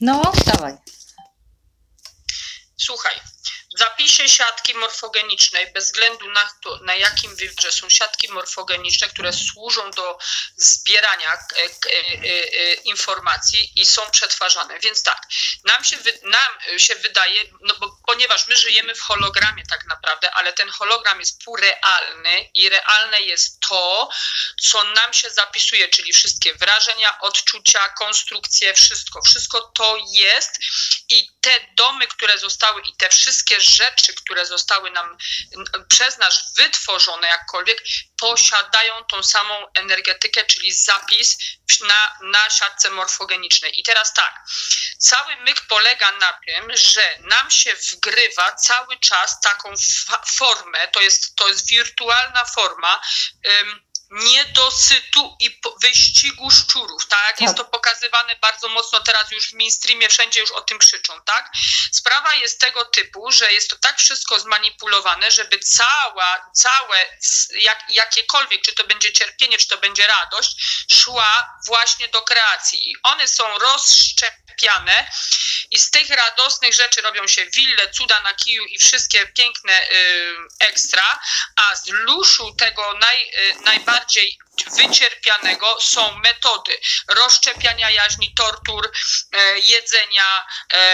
No, dawaj. Słuchaj, w zapisie siatki morfogenicznej, bez względu na to, na jakim wymiarze są siatki morfogeniczne, które służą do zbierania informacji i są przetwarzane. Więc tak, nam się wydaje, no bo ponieważ my żyjemy w hologramie tak naprawdę, ale ten hologram jest półrealny i realne jest to, co nam się zapisuje, czyli wszystkie wrażenia, odczucia, konstrukcje, wszystko to jest i te domy, które zostały i te wszystkie rzeczy, które zostały nam przez nas wytworzone jakkolwiek, posiadają tą samą energetykę, czyli zapis na siatce morfogenicznej. I teraz tak, cały myk polega na tym, że nam się wgrywa cały czas taką formę, to jest wirtualna forma niedosytu i wyścigu szczurów, tak? Jest to pokazywane bardzo mocno teraz już w mainstreamie, wszędzie już o tym krzyczą, tak? Sprawa jest tego typu, że jest to tak wszystko zmanipulowane, żeby całe jakiekolwiek, czy to będzie cierpienie, czy to będzie radość, szła właśnie do kreacji. I one są rozszczepiane i z tych radosnych rzeczy robią się wille, cuda na kiju i wszystkie piękne ekstra, a z luszu tego najbardziej wycierpianego są metody rozszczepiania jaźni, tortur, jedzenia,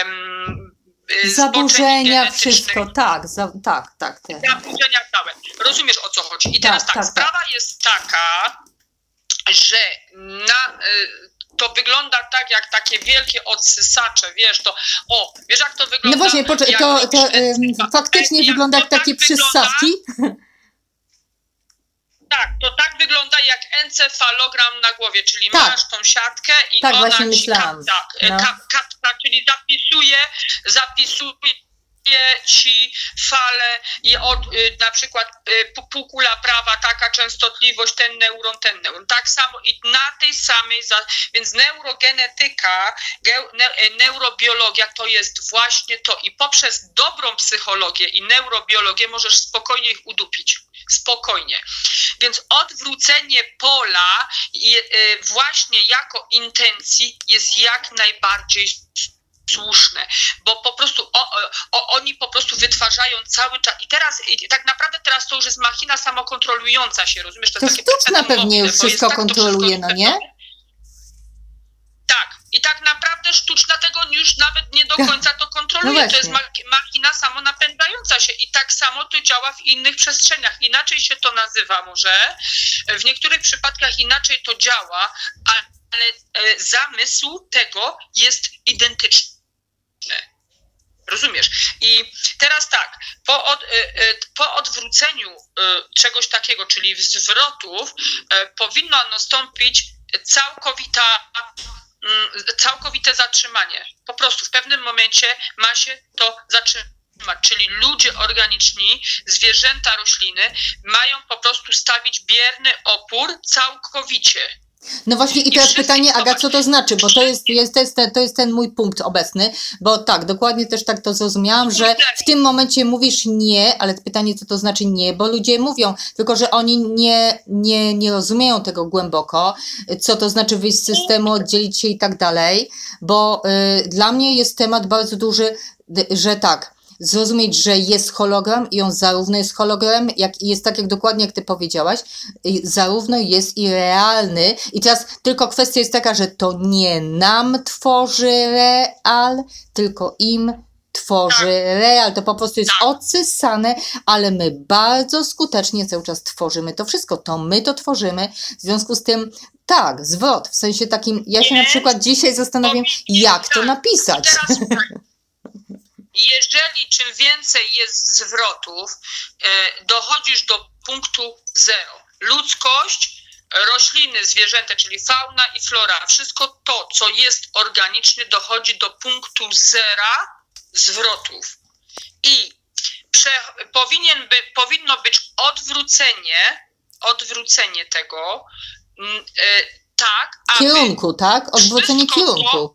zaburzenia, wszystko, tak. Zaburzenia całe. Rozumiesz, o co chodzi? I teraz tak, sprawa jest taka, że to wygląda tak, jak takie wielkie odsysacze, wiesz, wiesz jak to wygląda? No właśnie, to faktycznie wygląda jak takie przyssawki? Tak, to tak wygląda jak encefalogram na głowie, czyli masz tą siatkę i tak, ona właśnie ci myślałam. kapta, czyli zapisuje ci fale i na przykład półkula prawa, taka częstotliwość, ten neuron. Tak samo i na tej samej, więc neurogenetyka, neurobiologia to jest właśnie to i poprzez dobrą psychologię i neurobiologię możesz spokojnie ich udupić. Spokojnie. Więc odwrócenie pola właśnie jako intencji jest jak najbardziej słuszne, bo po prostu oni po prostu wytwarzają cały czas i tak naprawdę teraz to już jest machina samokontrolująca się, rozumiesz? To sztuczna pewnie już wszystko kontroluje, no nie? Tak. I tak naprawdę sztuczna tego już nawet nie do końca to kontroluje. To jest machina samonapędzająca się i tak samo to działa w innych przestrzeniach. Inaczej się to nazywa może, w niektórych przypadkach inaczej to działa, ale zamysł tego jest identyczny. Rozumiesz? I teraz tak, po odwróceniu czegoś takiego, czyli zwrotów, powinno nastąpić całkowite zatrzymanie. Po prostu w pewnym momencie ma się to zatrzymać. Czyli ludzie organiczni, zwierzęta, rośliny mają po prostu stawić bierny opór całkowicie. No właśnie i teraz pytanie, Aga, co to znaczy? Bo to jest ten mój punkt obecny, bo tak, dokładnie też tak to zrozumiałam, że w tym momencie mówisz nie, ale pytanie, co to znaczy nie, bo ludzie mówią, tylko że oni nie rozumieją tego głęboko, co to znaczy wyjść z systemu, oddzielić się i tak dalej, bo dla mnie jest temat bardzo duży, że tak, zrozumieć, że jest hologram i on zarówno jest hologramem, jak i jest tak, jak dokładnie jak ty powiedziałaś, zarówno jest i realny. I teraz tylko kwestia jest taka, że to nie nam tworzy real, tylko im tworzy real. To po prostu jest odsysane, ale my bardzo skutecznie cały czas tworzymy to wszystko. To my to tworzymy. W związku z tym tak, zwrot. W sensie takim, ja się na przykład dzisiaj zastanawiam, jak to napisać. Jeżeli czym więcej jest zwrotów, dochodzisz do punktu zero. Ludzkość, rośliny, zwierzęta, czyli fauna i flora, wszystko to, co jest organiczne, dochodzi do punktu zera zwrotów. I powinno być odwrócenie tego, tak, aby kierunku, tak? Odwrócenie kierunku.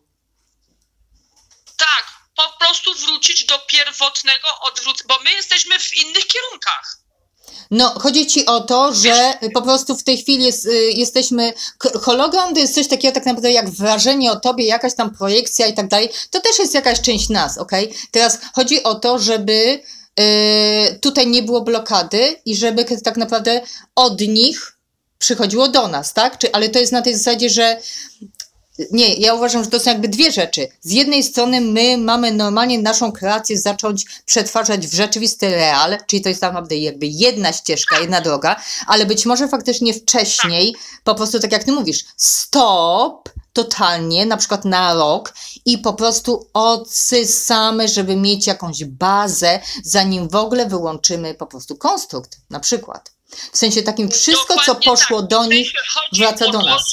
Tak, po prostu wrócić do pierwotnego bo my jesteśmy w innych kierunkach. No, chodzi ci o to, że po prostu w tej chwili jesteśmy. Hologram to jest coś takiego tak naprawdę jak wrażenie o tobie, jakaś tam projekcja i tak dalej. To też jest jakaś część nas, okej? Teraz chodzi o to, żeby tutaj nie było blokady i żeby tak naprawdę od nich przychodziło do nas, tak? Ale to jest na tej zasadzie, że nie, ja uważam, że to są jakby dwie rzeczy. Z jednej strony my mamy normalnie naszą kreację zacząć przetwarzać w rzeczywisty real, czyli to jest tak naprawdę jakby jedna ścieżka, jedna droga, ale być może faktycznie wcześniej, po prostu tak jak ty mówisz, stop totalnie, na przykład na rok i po prostu odsysamy, żeby mieć jakąś bazę, zanim w ogóle wyłączymy po prostu konstrukt, na przykład. W sensie takim wszystko, co poszło do nich, wraca do nas.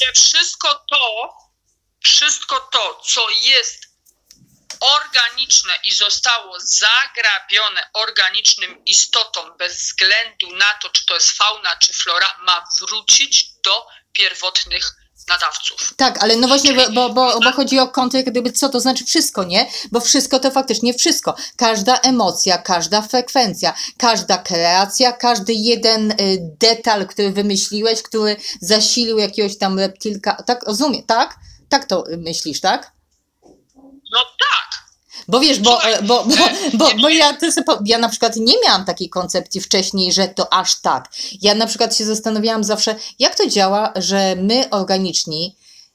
Wszystko to, co jest organiczne i zostało zagrabione organicznym istotom bez względu na to, czy to jest fauna, czy flora, ma wrócić do pierwotnych nadawców. Tak, ale no właśnie, bo chodzi o kontekst, gdyby co to znaczy wszystko, nie? Bo wszystko to faktycznie wszystko. Każda emocja, każda frekwencja, każda kreacja, każdy jeden detal, który wymyśliłeś, który zasilił jakiegoś tam reptilka, tak? Rozumiem, tak? Tak to myślisz, tak? No tak. Bo wiesz, ja na przykład nie miałam takiej koncepcji wcześniej, że to aż tak. Ja na przykład się zastanawiałam zawsze, jak to działa, że my organiczni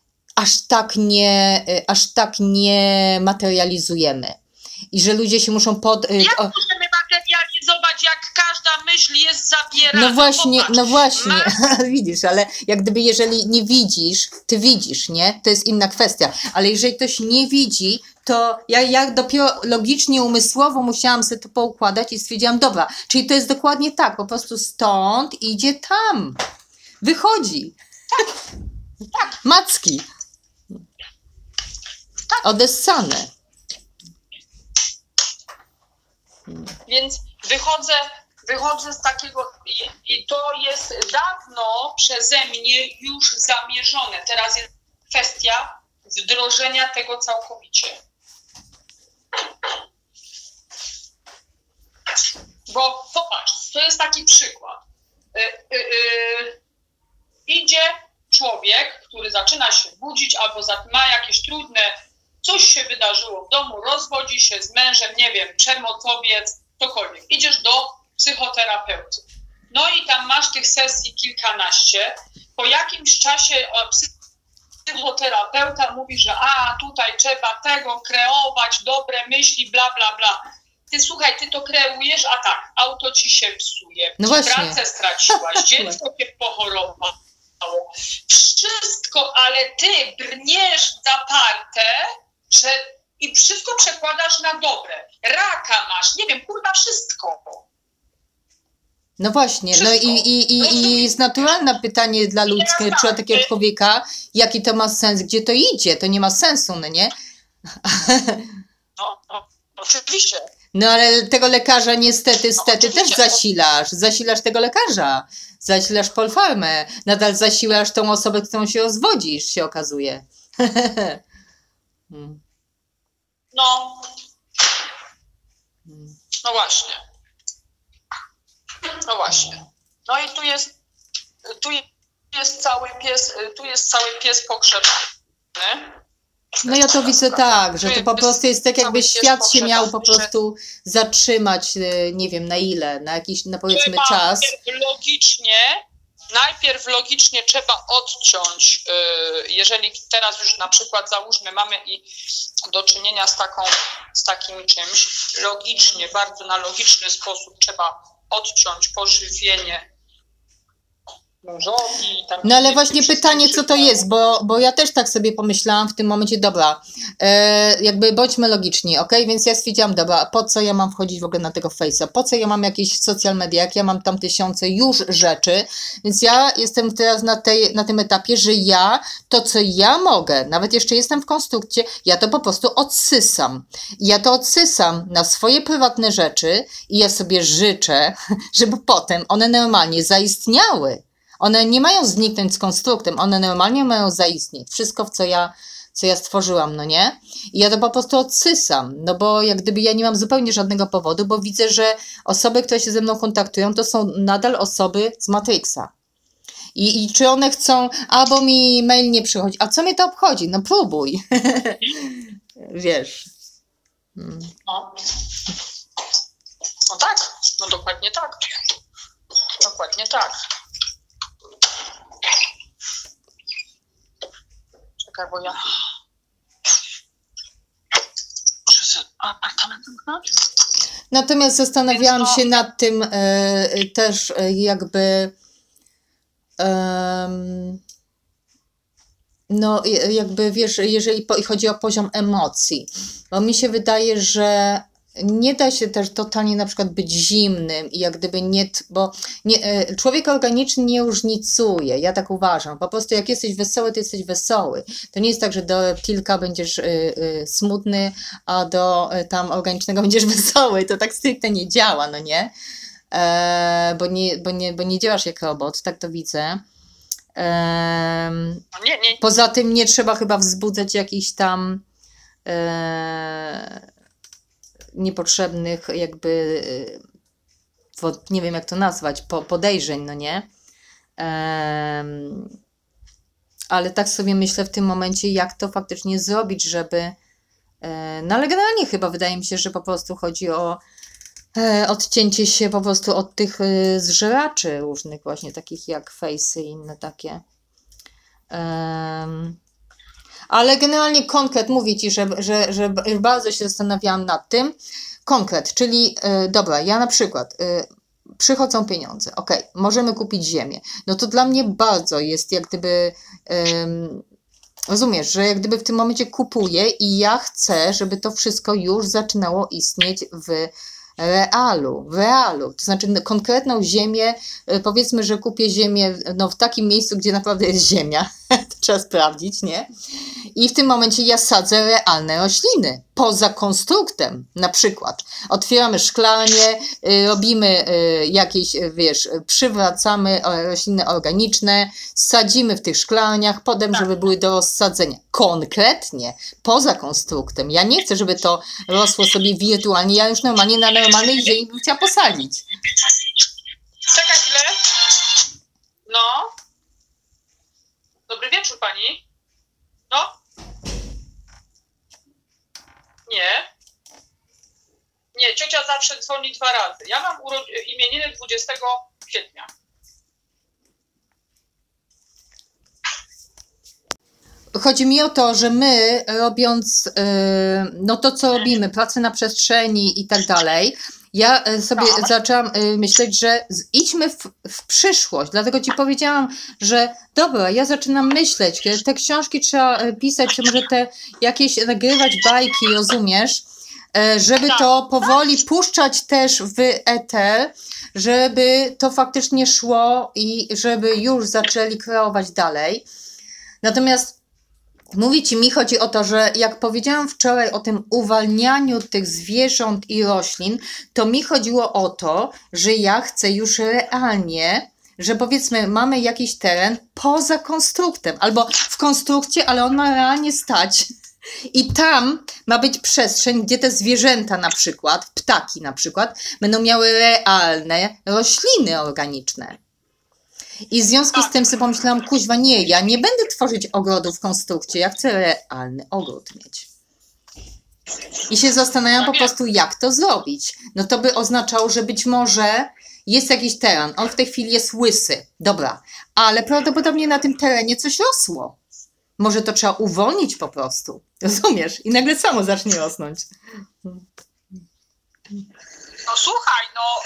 aż tak nie materializujemy. I że ludzie się muszą Jak możemy materializować, jak każda myśl jest zabierana? No właśnie, widzisz, ale jak gdyby jeżeli nie widzisz, ty widzisz, nie? To jest inna kwestia. Ale jeżeli ktoś nie widzi, to ja dopiero logicznie, umysłowo musiałam sobie to poukładać i stwierdziłam, dobra, czyli to jest dokładnie tak, po prostu stąd idzie tam, wychodzi. Tak. Macki. Tak. Odessane. Więc wychodzę z takiego i to jest dawno przeze mnie już zamierzone. Teraz jest kwestia wdrożenia tego całkowicie. Bo popatrz, to jest taki przykład. Idzie człowiek, który zaczyna się budzić albo ma jakieś trudne, coś się wydarzyło w domu, rozwodzi się z mężem, nie wiem, przemocowiec, cokolwiek. Idziesz do psychoterapeuty. No i tam masz tych sesji kilkanaście. Po jakimś czasie psychoterapeuta mówi, że tutaj trzeba tego kreować, dobre myśli, bla, bla, bla. Ty słuchaj, ty to kreujesz, a tak, auto ci się psuje, no właśnie. pracę straciłaś, dziecko cię pochorowało. Wszystko, ale ty brniesz zaparte, że i wszystko przekładasz na dobre. Raka masz, nie wiem, kurwa, wszystko. No właśnie, wszystko. No i jest naturalne pytanie dla ludzkiego, czy takiego człowieka, jaki to ma sens, gdzie to idzie, to nie ma sensu, no nie? No, oczywiście. No ale tego lekarza niestety też zasilasz tego lekarza, zasilasz polfarmę, nadal zasilasz tą osobę, z którą się rozwodzisz, się okazuje. No właśnie. No właśnie. No i tu jest cały pies pogrzebany. No ja to widzę tak, że to po prostu jest tak, jakby świat się miał po prostu zatrzymać, nie wiem na ile, na jakiś, powiedzmy czas. Najpierw logicznie trzeba odciąć, jeżeli teraz już na przykład załóżmy mamy do czynienia z takim czymś, logicznie, bardzo na logiczny sposób trzeba odciąć pożywienie. No ale właśnie pytanie, co to jest, bo ja też tak sobie pomyślałam w tym momencie, dobra, jakby bądźmy logiczni, okej? Więc ja stwierdziłam, dobra, po co ja mam wchodzić w ogóle na tego Face'a, po co ja mam jakieś social media, jak ja mam tam tysiące już rzeczy, więc ja jestem teraz na tym etapie, że to co ja mogę, nawet jeszcze jestem w konstrukcie, ja to po prostu odsysam. Ja to odsysam na swoje prywatne rzeczy i ja sobie życzę, żeby potem one normalnie zaistniały. One nie mają zniknąć z konstruktem, one normalnie mają zaistnieć. Wszystko, w co co ja stworzyłam, no nie? I ja to po prostu odsysam, no bo jak gdyby ja nie mam zupełnie żadnego powodu, bo widzę, że osoby, które się ze mną kontaktują, to są nadal osoby z Matrixa. I czy one chcą, albo mi mail nie przychodzi, a co mnie to obchodzi? No próbuj. Wiesz. No. No tak, no dokładnie tak. Dokładnie tak. Czekaj, bo ja... Muszę sobie apartament zamknąć? Natomiast zastanawiałam się nad tym też jakby no jakby wiesz, jeżeli chodzi o poziom emocji, bo mi się wydaje, że nie da się też totalnie na przykład być zimnym i jak gdyby nie, bo nie, człowiek organiczny nie różnicuje, ja tak uważam, po prostu jak jesteś wesoły, to jesteś wesoły. To nie jest tak, że do reptilka będziesz smutny, a do tam organicznego będziesz wesoły, to tak stricte nie działa, no nie? Bo nie działasz jak robot, tak to widzę. Nie. Poza tym nie trzeba chyba wzbudzać jakichś tam niepotrzebnych jakby, nie wiem jak to nazwać, podejrzeń, no nie? Ale tak sobie myślę w tym momencie, jak to faktycznie zrobić, żeby... No ale generalnie chyba wydaje mi się, że po prostu chodzi o odcięcie się po prostu od tych zżeraczy różnych właśnie, takich jak Face'y i inne takie. Ale generalnie konkret, mówię Ci, że bardzo się zastanawiałam nad tym. Konkret, czyli dobra, ja na przykład przychodzą pieniądze, okej, możemy kupić ziemię. No to dla mnie bardzo jest jak gdyby... rozumiesz, że jak gdyby w tym momencie kupuję i ja chcę, żeby to wszystko już zaczynało istnieć w realu, to znaczy konkretną ziemię, powiedzmy, że kupię ziemię no, w takim miejscu, gdzie naprawdę jest ziemia, to trzeba sprawdzić, nie? I w tym momencie ja sadzę realne rośliny, poza konstruktem, na przykład. Otwieramy szklarnię, robimy jakieś, wiesz, przywracamy rośliny organiczne, sadzimy w tych szklarniach, potem, żeby były do rozsadzenia. Konkretnie, poza konstruktem. Ja nie chcę, żeby to rosło sobie wirtualnie, ja już normalnie na normalnej ziemi bym chciała posadzić. Czekaj chwilę. No. Dobry wieczór pani. No. Nie. Nie, ciocia zawsze dzwoni 2 razy. Ja mam imieniny 20 kwietnia. Chodzi mi o to, że my robiąc no to, co robimy, pracę na przestrzeni i tak dalej, ja sobie zaczęłam myśleć, że idźmy w przyszłość. Dlatego Ci powiedziałam, że dobra, ja zaczynam myśleć, te książki trzeba pisać, czy może te jakieś nagrywać bajki, rozumiesz? Żeby to powoli puszczać też w eter, żeby to faktycznie szło i żeby już zaczęli kreować dalej. Natomiast mi chodzi o to, że jak powiedziałam wczoraj o tym uwalnianiu tych zwierząt i roślin, to mi chodziło o to, że ja chcę już realnie, że powiedzmy mamy jakiś teren poza konstruktem, albo w konstrukcie, ale on ma realnie stać. I tam ma być przestrzeń, gdzie te zwierzęta na przykład, ptaki na przykład, będą miały realne rośliny organiczne. I w związku z tym sobie pomyślałam, kuźwa, nie, ja nie będę tworzyć ogrodu w konstrukcie, ja chcę realny ogród mieć. I się zastanawiam po prostu, jak to zrobić. No to by oznaczało, że być może jest jakiś teren, on w tej chwili jest łysy, dobra, ale prawdopodobnie na tym terenie coś rosło. Może to trzeba uwolnić po prostu, rozumiesz? I nagle samo zacznie rosnąć. No słuchaj,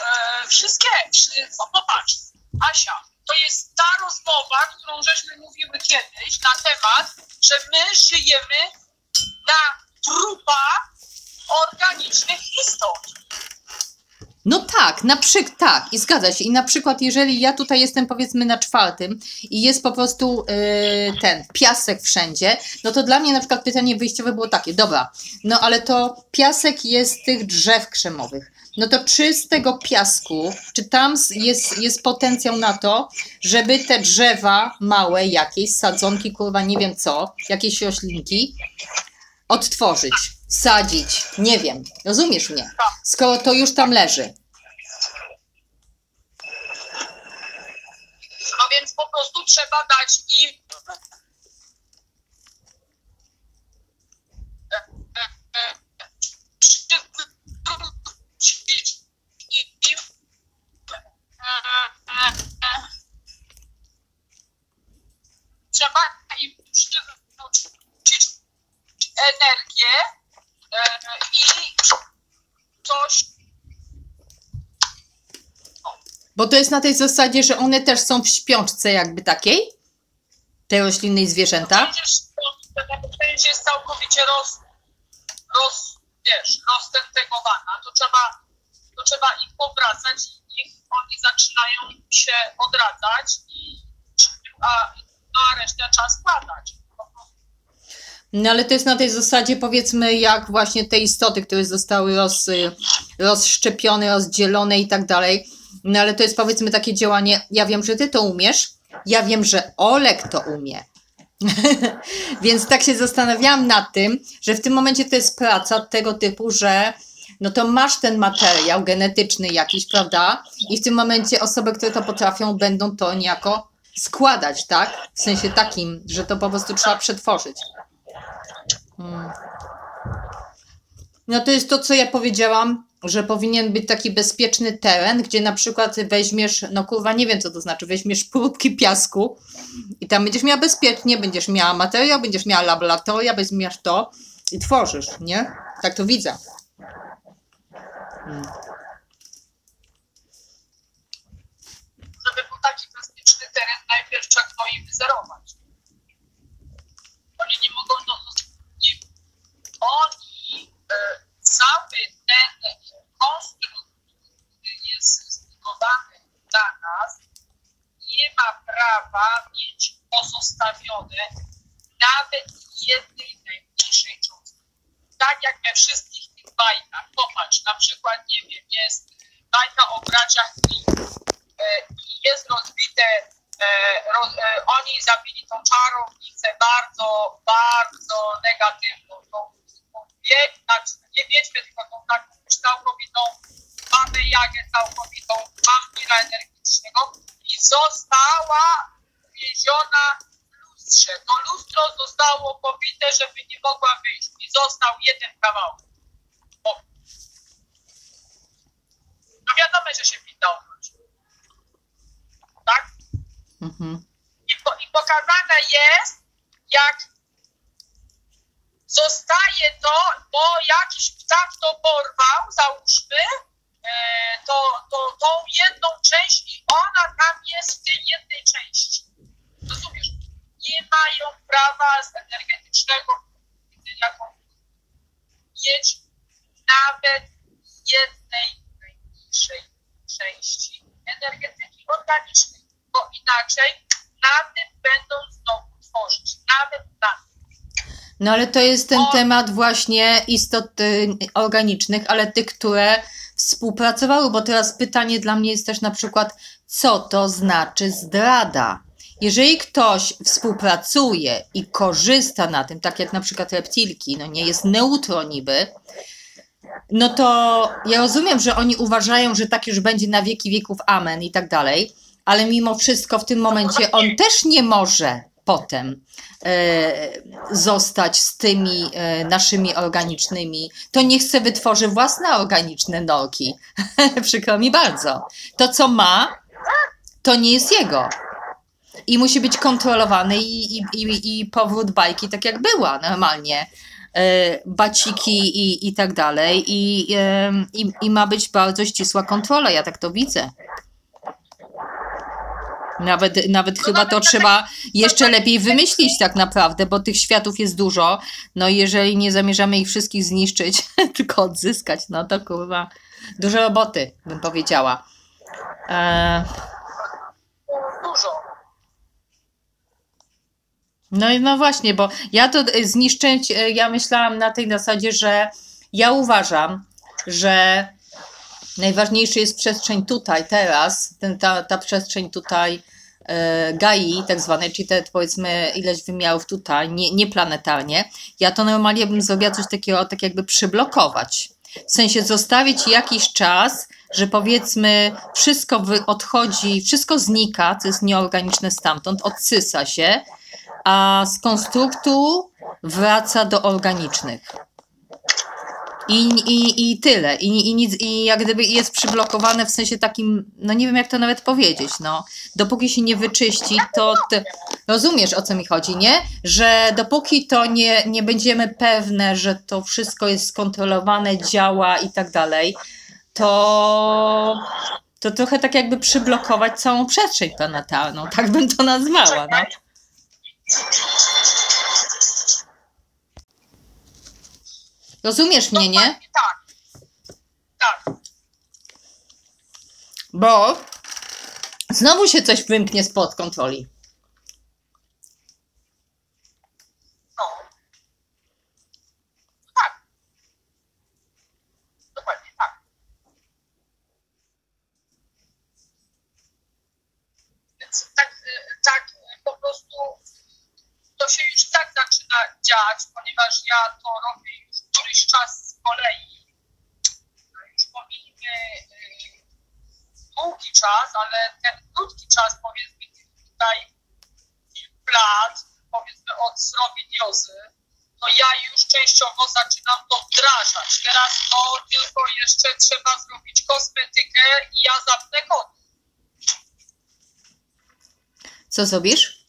popatrz, Asia, to jest ta rozmowa, którą żeśmy mówiły kiedyś na temat, że my żyjemy na trupach organicznych istot. No tak, tak, i zgadza się. I na przykład, jeżeli ja tutaj jestem powiedzmy na 4. i jest po prostu ten piasek wszędzie, no to dla mnie na przykład pytanie wyjściowe było takie, dobra, no ale to piasek jest z tych drzew krzemowych. No to czy z tego piasku, czy tam jest potencjał na to, żeby te drzewa małe jakieś, sadzonki, kurwa, nie wiem co, jakieś roślinki, odtworzyć, sadzić, nie wiem, rozumiesz mnie? Skoro to już tam leży. No więc po prostu trzeba dać im trzeba im przywrócić energię i coś. Bo to jest na tej zasadzie, że one też są w śpiączce jakby takiej? Te rośliny i zwierzęta? Część jest całkowicie roztentegowana. To trzeba ich powracać i niech oni zaczynają się odradzać, a resztę trzeba składać. No ale to jest na tej zasadzie powiedzmy jak właśnie te istoty, które zostały rozszczepione, rozdzielone i tak dalej. No ale to jest powiedzmy takie działanie, ja wiem, że ty to umiesz, ja wiem, że Olek to umie. Więc tak się zastanawiałam nad tym, że w tym momencie to jest praca tego typu, że no to masz ten materiał genetyczny jakiś, prawda? I w tym momencie osoby, które to potrafią, będą to niejako składać, tak? W sensie takim, że to po prostu trzeba przetworzyć. No to jest to, co ja powiedziałam, że powinien być taki bezpieczny teren, gdzie na przykład weźmiesz, no kurwa, nie wiem co to znaczy, weźmiesz próbki piasku i tam będziesz miała bezpiecznie, będziesz miała materiał, będziesz miała laboratoria, weźmiesz to i tworzysz, nie? Tak to widzę. Żeby był taki bezpieczny teren, najpierw trzeba go im wyzerować. Oni nie mogą, cały ten konstrukt, który jest zbudowany dla nas, nie ma prawa mieć pozostawione nawet jednej najmniejszej cząstki. Tak jak we wszystkich tych bajkach. Popatrz, na przykład, nie wiem, jest bajka o braciach Grimm i jest rozbite, oni zabili tą czarownicę bardzo, bardzo negatywną, nie wiedźmy, tylko tą taką całkowitą babę Jagę, całkowitą wampira energetycznego i została uwięziona w lustrze. To lustro zostało pobite, żeby nie mogła wyjść i został jeden kawałek. No wiadomo, że się winda odwróci. Tak? I pokazane jest, jak zostaje to, bo jakiś ptak to porwał, załóżmy, tą jedną część i ona tam jest w tej jednej części. Rozumiesz? Nie mają prawa z energetycznego jaką mieć nawet jednej najmniejszej części energetyki organicznej, bo inaczej na tym będą znowu tworzyć, nawet na tym. No ale to jest ten temat właśnie istot organicznych, ale tych, które współpracowały, bo teraz pytanie dla mnie jest też na przykład, co to znaczy zdrada? Jeżeli ktoś współpracuje i korzysta na tym, tak jak na przykład reptilki, no nie jest neutro niby, no to ja rozumiem, że oni uważają, że tak już będzie na wieki wieków, amen i tak dalej, ale mimo wszystko w tym momencie on też nie może potem zostać z tymi naszymi organicznymi, to niech se wytworzy własne organiczne norki. Przykro mi bardzo. To, co ma, to nie jest jego. I musi być kontrolowany i powrót bajki tak jak była normalnie. Baciki i tak dalej. I ma być bardzo ścisła kontrola. Ja tak to widzę. Nawet chyba to trzeba jeszcze lepiej wymyślić tak naprawdę, bo tych światów jest dużo. No i jeżeli nie zamierzamy ich wszystkich zniszczyć, tylko odzyskać, no to kurwa, Dużo roboty, bym powiedziała. Dużo. No właśnie, bo ja to zniszczyć, ja myślałam na tej zasadzie, że ja uważam, że najważniejsza jest przestrzeń tutaj, teraz, ta przestrzeń tutaj Gai tak zwanej, czyli te powiedzmy ileś wymiarów tutaj, nie planetarnie. Ja to normalnie bym zrobiła coś takiego, tak jakby przyblokować. W sensie zostawić jakiś czas, że powiedzmy wszystko odchodzi, wszystko znika, co jest nieorganiczne stamtąd, odsysa się, a z konstruktu wraca do organicznych. I tyle. I jak gdyby jest przyblokowane w sensie takim, no nie wiem jak to nawet powiedzieć, no. Dopóki się nie wyczyści, to rozumiesz o co mi chodzi, nie? Że dopóki to nie będziemy pewne, że to wszystko jest skontrolowane, działa i tak dalej, to trochę tak jakby przyblokować całą przestrzeń planetarną, tak bym to nazwała, no. Rozumiesz mnie, nie? Tak. Tak. Bo znowu się coś wymknie spod kontroli. No. Tak. Dokładnie tak. Więc tak po prostu to się już tak zaczyna dziać, ponieważ ja to robię już któryś czas z kolei. Już pomijmy długi czas, ale ten krótki czas, powiedzmy tutaj kilku lat, powiedzmy od srowidiozy, to ja już częściowo zaczynam to wdrażać. Teraz to tylko jeszcze trzeba zrobić kosmetykę i ja zapnę kod. Co zrobisz?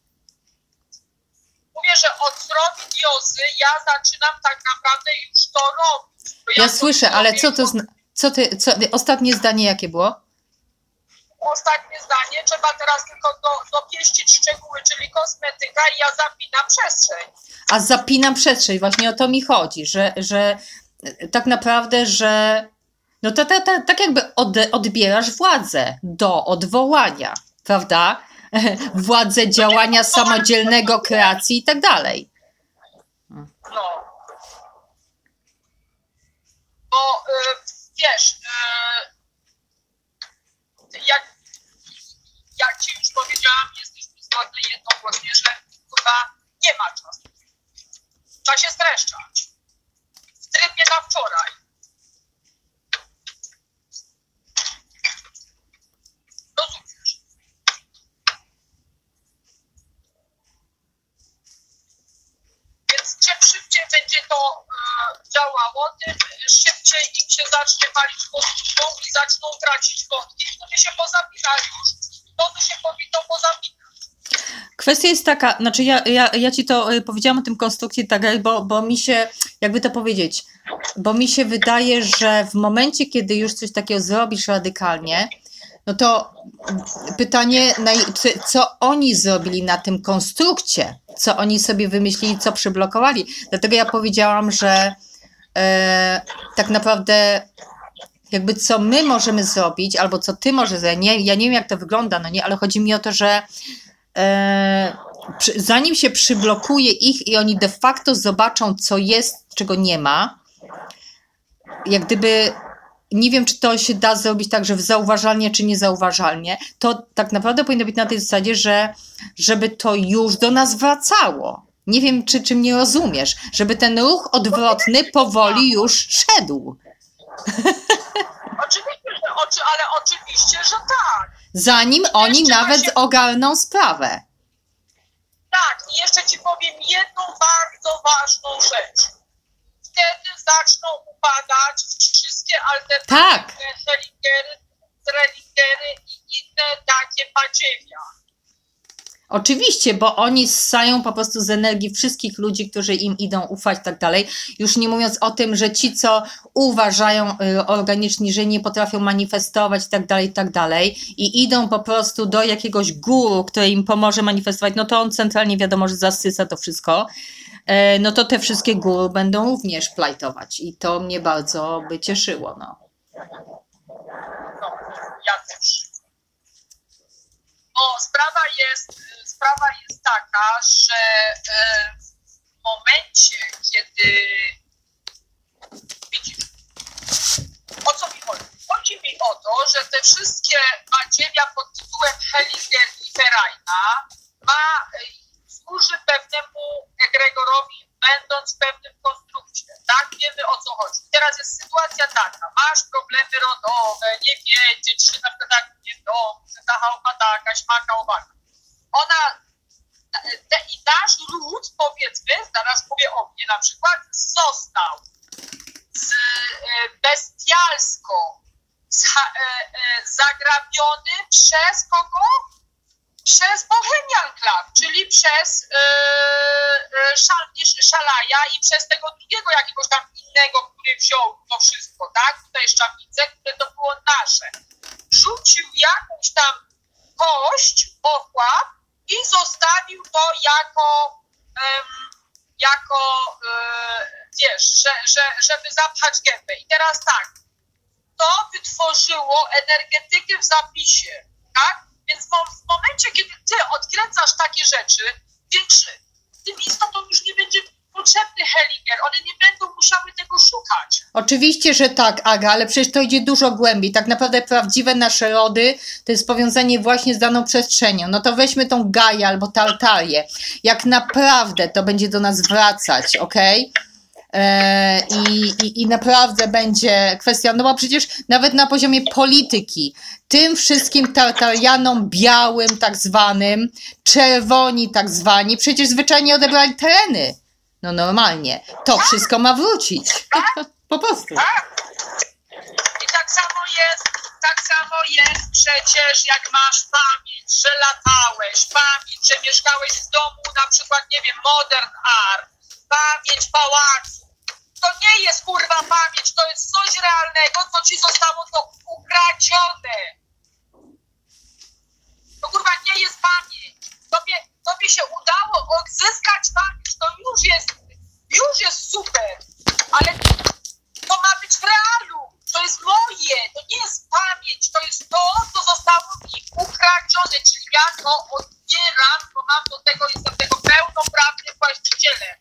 Mówię, że od srowidiozy ja zaczynam tak naprawdę już to robić. Ja słyszę, ale co ostatnie zdanie jakie było? Ostatnie zdanie, trzeba teraz tylko dopieścić szczegóły, czyli kosmetyka i ja zapinam przestrzeń. A zapinam przestrzeń, właśnie o to mi chodzi, że tak naprawdę, że no to tak jakby odbierasz władzę do odwołania, prawda? Władzę działania samodzielnego, kreacji i tak dalej. No. Bo wiesz, jak ci już powiedziałam, jesteśmy zgodni jednogłośnie, że chyba nie ma czasu. Trzeba się streszczać. W trybie na wczoraj. Rozumiesz? Więc czym szybciej będzie to działało, tym szybciej im się zacznie palić podwórką i zaczną tracić wątki, które się pozapinają już. To się powinno pozapinać. Kwestia jest taka, znaczy ja ci to powiedziałam o tym konstrukcji, tak, bo mi się, jakby to powiedzieć, bo mi się wydaje, że w momencie, kiedy już coś takiego zrobisz radykalnie, no to pytanie, co oni zrobili na tym konstrukcie, co oni sobie wymyślili, co przyblokowali. Dlatego ja powiedziałam, że tak naprawdę jakby co my możemy zrobić, albo co ty możesz zrobić, ja nie wiem jak to wygląda, no nie, ale chodzi mi o to, że zanim się przyblokuje ich i oni de facto zobaczą, co jest, czego nie ma, jak gdyby, nie wiem, czy to się da zrobić tak, że zauważalnie, czy niezauważalnie, to tak naprawdę powinno być na tej zasadzie, żeby to już do nas wracało. Nie wiem, czy mnie rozumiesz, żeby ten ruch odwrotny powoli już szedł. Ale oczywiście, że tak. Zanim oni nawet ogarną sprawę. Tak, i jeszcze ci powiem jedną bardzo ważną rzecz. Wtedy zaczną upadać wszystkie alternatywne Schrödingery i inne takie badziewia. Oczywiście, bo oni ssają po prostu z energii wszystkich ludzi, którzy im idą ufać i tak dalej. Już nie mówiąc o tym, że ci, co uważają organiczni, że nie potrafią manifestować i tak dalej i idą po prostu do jakiegoś guru, który im pomoże manifestować, no to on centralnie wiadomo, że zasysa to wszystko, no to te wszystkie guru będą również plajtować i to mnie bardzo by cieszyło, no. No, ja też. Bo sprawa jest taka, że w momencie, kiedy widzisz, o co mi chodzi? Chodzi mi o to, że te wszystkie badziewia pod tytułem Hellinger i Ferajna służy pewnemu egregorowi, będąc w pewnym konstrukcie. Tak? Wiemy, o co chodzi. Teraz jest sytuacja taka, masz problemy rodowe, nie wiecie, czy na przykład tak nie dom, czy ta chałupa taka, śmaka, owaka. I nasz lud, powiedzmy, teraz mówię o mnie na przykład, został bestialsko zagrabiony przez kogo? Przez Bohemian Club, czyli przez Szalaja i przez tego drugiego jakiegoś tam innego, który wziął to wszystko, tak? Tutaj Szczawnice, które to było nasze. Rzucił jakąś tam kość, okład i zostawił to wiesz, żeby zapchać gębę. I teraz tak, to wytworzyło energetykę w zapisie, tak? Więc w momencie, kiedy ty odkręcasz takie rzeczy, tym istotom już nie będzie potrzebny Hellinger, one nie będą musiały tego szukać. Oczywiście, że tak, Aga, ale przecież to idzie dużo głębiej. Tak naprawdę prawdziwe nasze rody to jest powiązanie właśnie z daną przestrzenią. No to weźmy tą Gaję albo Tartarię. Jak naprawdę to będzie do nas wracać, okej? I naprawdę będzie kwestia, no bo przecież nawet na poziomie polityki, tym wszystkim Tartarianom białym tak zwanym, czerwoni tak zwani, przecież zwyczajnie odebrali tereny. No normalnie. To wszystko ma wrócić. Po prostu. I tak samo jest przecież, jak masz pamięć, że latałeś, pamięć, że mieszkałeś w domu, na przykład, nie wiem, Modern Art, pamięć pałacu. To nie jest kurwa pamięć, to jest coś realnego, co ci zostało to ukradzione. To kurwa nie jest pamięć. Tobie się udało odzyskać pamięć, to już jest super, ale to ma być w realu. To jest moje, to nie jest pamięć, to jest to, co zostało mi ukradzione, czyli ja to odbieram, bo jestem tego pełnoprawnym właścicielem.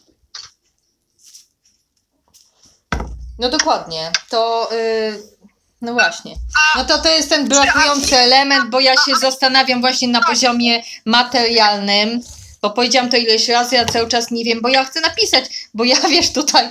No dokładnie. To no właśnie. No to jest ten brakujący element, bo ja się zastanawiam właśnie na poziomie materialnym, bo powiedziałam to ileś razy, ja cały czas nie wiem, bo ja chcę napisać, bo ja wiesz tutaj,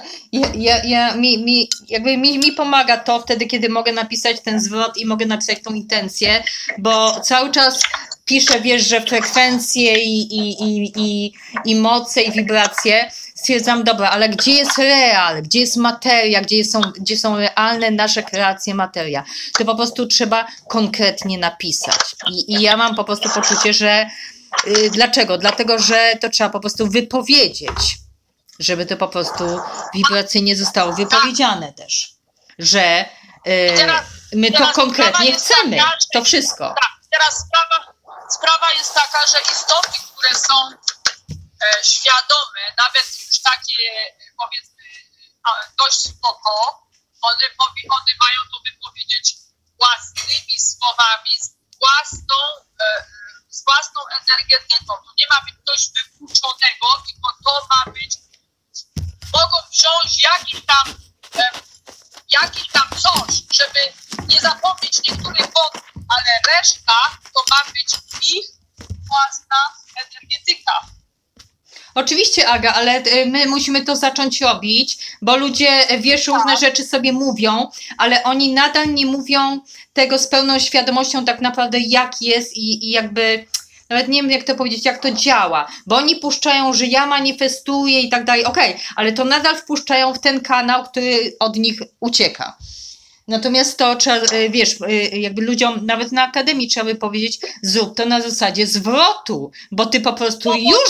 mi pomaga to wtedy, kiedy mogę napisać ten zwrot i mogę napisać tą intencję, bo cały czas piszę, wiesz, że frekwencje i moce i wibracje, stwierdzam, dobra, ale gdzie jest real, gdzie jest materia, gdzie są realne nasze kreacje, materia, to po prostu trzeba konkretnie napisać. I ja mam po prostu poczucie, że dlaczego? Dlatego, że to trzeba po prostu wypowiedzieć, żeby to po prostu wibracyjnie zostało wypowiedziane też, że my to konkretnie chcemy, to wszystko. Tak, teraz sprawa jest taka, że istoty, które są świadome, nawet już takie powiedzmy dość spoko, one mają to wypowiedzieć własnymi słowami, z własną energetyką. To nie ma być coś wykluczonego, tylko to ma być, mogą wziąć jakiś tam coś, żeby nie zapomnieć niektórych wątków, ale reszta to ma być ich własna energetyka. Oczywiście, Aga, ale my musimy to zacząć robić, bo ludzie, wiesz, różne rzeczy sobie mówią, ale oni nadal nie mówią tego z pełną świadomością tak naprawdę jak jest i jakby, nawet nie wiem jak to powiedzieć, jak to działa, bo oni puszczają, że ja manifestuję i tak dalej, okej, ale to nadal wpuszczają w ten kanał, który od nich ucieka. Natomiast to trzeba, wiesz, jakby ludziom, nawet na akademii trzeba by powiedzieć, zrób to na zasadzie zwrotu, bo ty po prostu już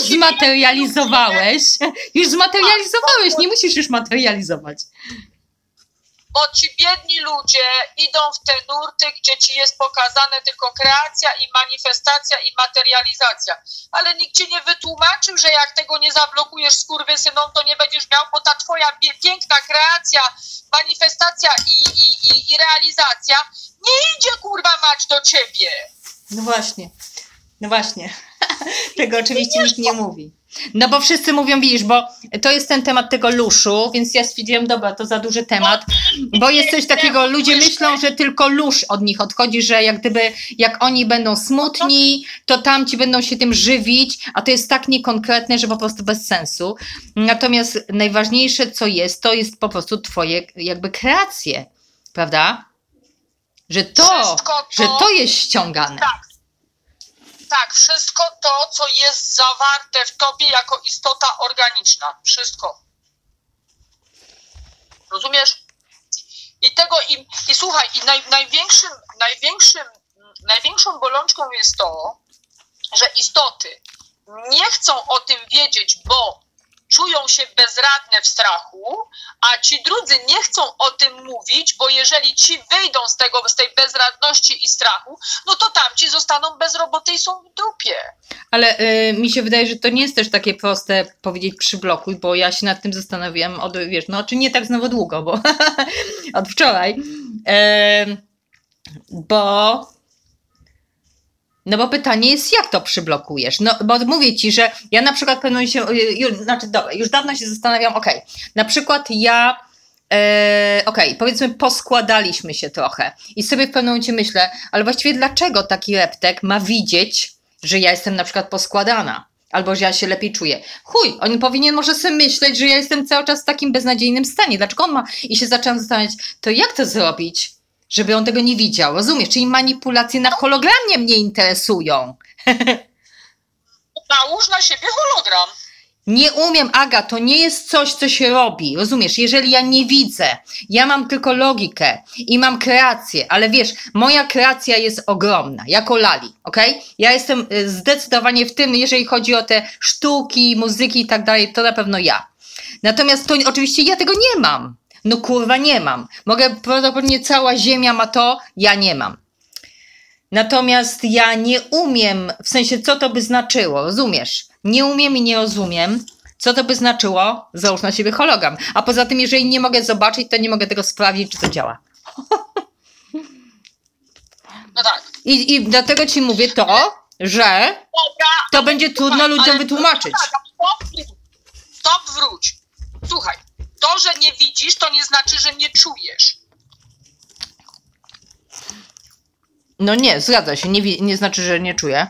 zmaterializowałeś, nie musisz już materializować. bo ci biedni ludzie idą w te nurty, gdzie ci jest pokazane tylko kreacja i manifestacja i materializacja. Ale nikt ci nie wytłumaczył, że jak tego nie zablokujesz skurwysynom, to nie będziesz miał, bo ta twoja piękna kreacja, manifestacja i realizacja nie idzie, kurwa mać, do ciebie. No właśnie. Tego oczywiście nikt nie mówi. No bo wszyscy mówią, widzisz, bo to jest ten temat tego luszu, więc ja stwierdziłam, dobra, to za duży temat, bo jest coś takiego, ludzie myślą, że tylko lusz od nich odchodzi, że jak gdyby, jak oni będą smutni, to tamci będą się tym żywić, a to jest tak niekonkretne, że po prostu bez sensu. Natomiast najważniejsze, co jest, to jest po prostu twoje jakby kreacje, prawda? Że to jest ściągane. Tak, wszystko to, co jest zawarte w tobie jako istota organiczna. Wszystko. Rozumiesz? I słuchaj, największą bolączką jest to, że istoty nie chcą o tym wiedzieć, bo czują się bezradne w strachu, a ci drudzy nie chcą o tym mówić, bo jeżeli ci wyjdą z tej bezradności i strachu, no to tamci zostaną bez roboty i są w dupie. Ale mi się wydaje, że to nie jest też takie proste powiedzieć przyblokuj, bo ja się nad tym zastanawiam czy nie tak znowu długo, bo od wczoraj, No bo pytanie jest, jak to przyblokujesz? No bo mówię ci, że ja na przykład już dawno się zastanawiam, na przykład ja, powiedzmy poskładaliśmy się trochę i sobie w pewnym momencie myślę, ale właściwie dlaczego taki reptek ma widzieć, że ja jestem na przykład poskładana? Albo że ja się lepiej czuję. On powinien może sobie myśleć, że ja jestem cały czas w takim beznadziejnym stanie. Dlaczego on ma? I się zaczęłam zastanawiać, to jak to zrobić? Żeby on tego nie widział, rozumiesz? Czyli manipulacje na hologramie mnie interesują. Nałóż na siebie hologram. Nie umiem, Aga, to nie jest coś, co się robi, rozumiesz? Jeżeli ja nie widzę, ja mam tylko logikę i mam kreację, ale wiesz, moja kreacja jest ogromna, jako Lali, okej? Ja jestem zdecydowanie w tym, jeżeli chodzi o te sztuki, muzyki i tak dalej, to na pewno ja. Natomiast to oczywiście ja tego nie mam. No kurwa nie mam. Prawdopodobnie cała ziemia ma to, ja nie mam. Natomiast ja nie umiem, w sensie co to by znaczyło, rozumiesz? Nie umiem i nie rozumiem, co to by znaczyło, załóż na siebie hologram. A poza tym, jeżeli nie mogę zobaczyć, to nie mogę tego sprawdzić, czy to działa. No tak. I dlatego ci mówię to, że to będzie trudno ludziom wytłumaczyć. Stop, wróć. Słuchaj. To, że nie widzisz, to nie znaczy, że nie czujesz. No nie, zgadza się, nie znaczy, że nie czuję.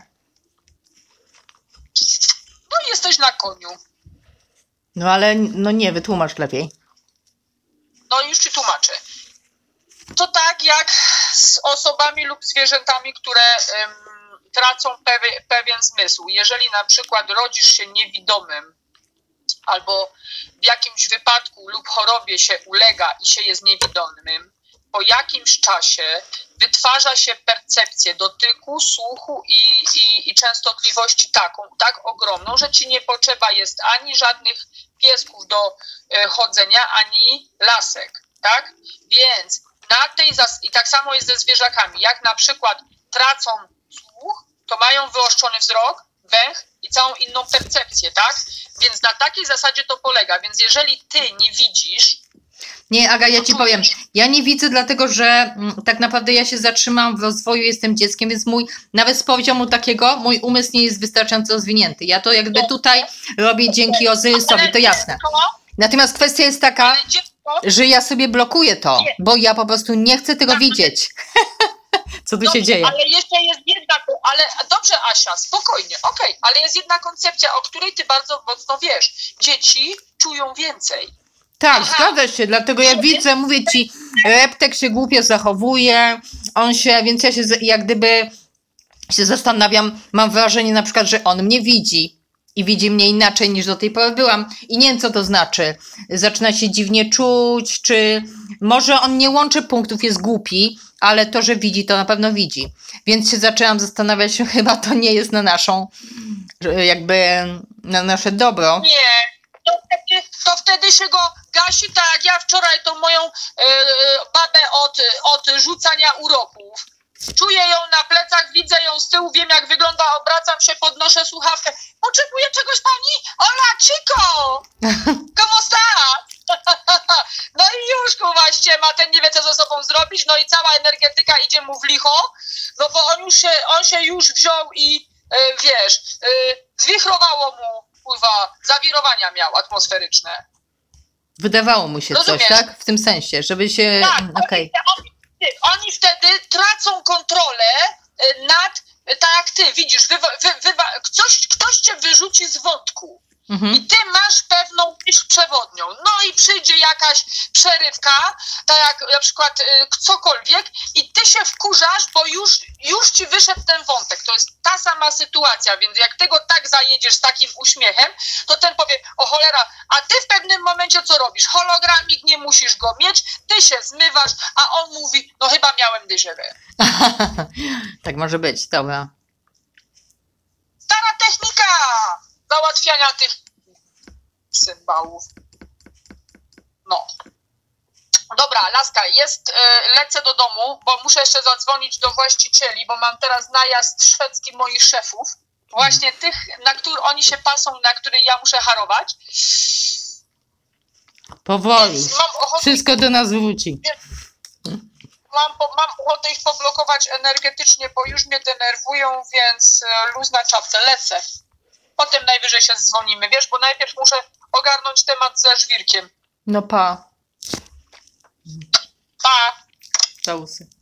No jesteś na koniu. No ale, nie, wytłumacz lepiej. No już ci tłumaczę. To tak jak z osobami lub zwierzętami, które tracą pewien zmysł. Jeżeli na przykład rodzisz się niewidomym, albo w jakimś wypadku lub chorobie się ulega i się jest niewidomym, po jakimś czasie wytwarza się percepcję dotyku, słuchu i częstotliwości tak ogromną, że ci nie potrzeba jest ani żadnych piesków do chodzenia, ani lasek, tak? Więc i tak samo jest ze zwierzakami. Jak na przykład tracą słuch, to mają wyoszczony wzrok, węch i całą inną percepcję, tak? Więc na takiej zasadzie to polega. Więc jeżeli ty nie widzisz... Nie, Aga, ja ci powiem, ja nie widzę, dlatego że tak naprawdę ja się zatrzymałam w rozwoju, jestem dzieckiem, więc nawet z poziomu takiego mój umysł nie jest wystarczająco rozwinięty. Ja to jakby tutaj robię dzięki Ozyrysowi, to jasne. Natomiast kwestia jest taka, że ja sobie blokuję to, bo ja po prostu nie chcę tego widzieć. Co tu się dzieje? Ale jeszcze jest jedna... Dobrze, Asia, spokojnie, ale jest jedna koncepcja, o której ty bardzo mocno wiesz. Dzieci czują więcej. Tak, zgadza się, dlatego ja widzę, mówię ci, reptek się głupio zachowuje, więc ja się jak gdyby się zastanawiam, mam wrażenie na przykład, że on mnie widzi i widzi mnie inaczej niż do tej pory byłam i nie wiem, co to znaczy. Zaczyna się dziwnie czuć, czy może on nie łączy punktów, jest głupi, ale to, że widzi, to na pewno widzi. Więc się zaczęłam zastanawiać, że chyba to nie jest na nasze dobro. Nie, to wtedy się go gasi, tak jak ja wczoraj tą moją babę od rzucania uroków. Czuję ją na plecach, widzę ją z tyłu, wiem jak wygląda, obracam się, podnoszę słuchawkę. Potrzebuje czegoś pani? Hola, chico! ¿Cómo estás? No i już kurwa ściema, ten nie wie co ze sobą zrobić, no i cała energetyka idzie mu w licho, no bo on się już wziął i wiesz, zwichrowało mu, kurwa, zawirowania miał atmosferyczne. Wydawało mu się Rozumiesz? coś, tak? W tym sensie, żeby się... Tak, Okej. oni wtedy tracą kontrolę nad, tak jak ty, widzisz, ktoś cię wyrzuci z wątku. Mhm. I ty masz pewną myśl przewodnią. No i przyjdzie jakaś przerywka, tak jak na przykład cokolwiek i ty się wkurzasz, bo już ci wyszedł ten wątek. To jest ta sama sytuacja, więc jak tego tak zajedziesz z takim uśmiechem, to ten powie, o cholera, a ty w pewnym momencie co robisz? Hologramik, nie musisz go mieć, ty się zmywasz, a on mówi, no chyba miałem déjà vu. Tak może być, dobra. Stara technika załatwiania tych symbałów. No. Dobra, laska, lecę do domu, bo muszę jeszcze zadzwonić do właścicieli, bo mam teraz najazd szwedzki moich szefów. Właśnie tych, na których oni się pasą, na których ja muszę harować. Powoli. Więc mam ochotę, Wszystko do nas wróci. mam ochotę ich poblokować energetycznie, bo już mnie denerwują, więc luz na czapce, lecę. Potem najwyżej się dzwonimy, wiesz, bo najpierw muszę ogarnąć temat ze żwirkiem. No pa. Pa! Całusy.